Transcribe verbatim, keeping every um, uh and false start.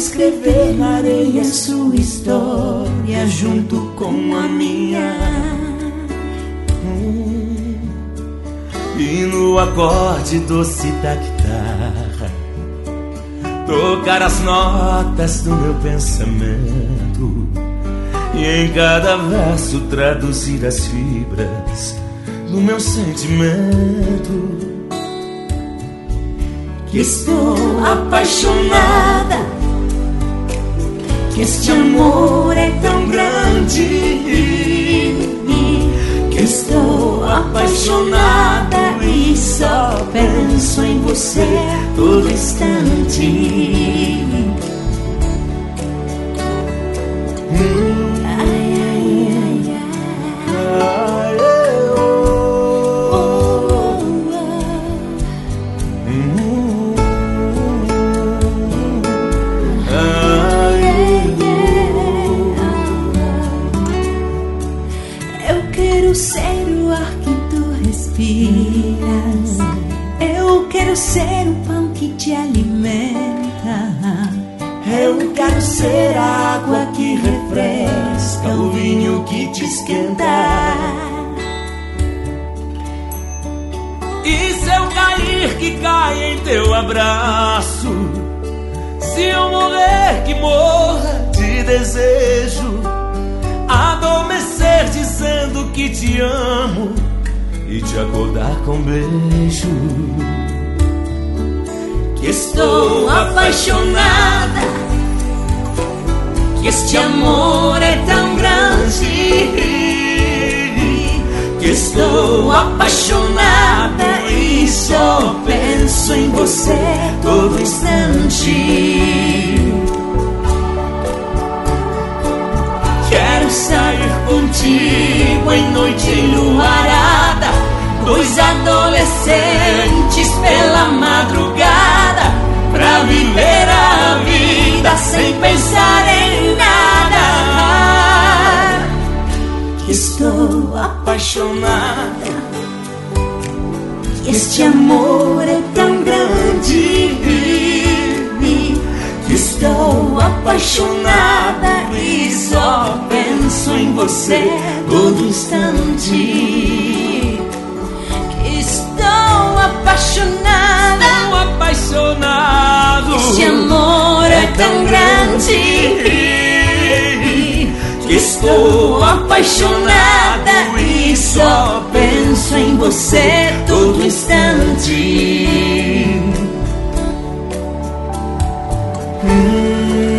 escrever na areia sua história junto com a minha. Hum. E no acorde doce da guitarra tocar as notas do meu pensamento, e em cada verso traduzir as fibras do meu sentimento. Que estou apaixonada, que este amor é tão grande, que estou apaixonada e só penso em você todo instante. Hum. Ser o ar que tu respiras, eu quero ser o pão que te alimenta, eu quero ser a água que refresca, o vinho que te esquenta. E se eu cair, que caia em teu abraço, se eu morrer, que morra de desejo, adormecer dizendo que te amo e te acordar com um beijo. Que estou apaixonada, que este amor é tão grande, que estou apaixonada e só penso em você todo instante. Quero sair contigo em noite enluarada, dois adolescentes pela madrugada, pra viver a vida sem pensar em nada. Que estou apaixonada, que este amor é tão grande, que estou apaixonada e só penso em você todo instante. Que estou apaixonada, estou apaixonado, este amor é tão grande, que estou apaixonada e só penso em você todo instante. Hum.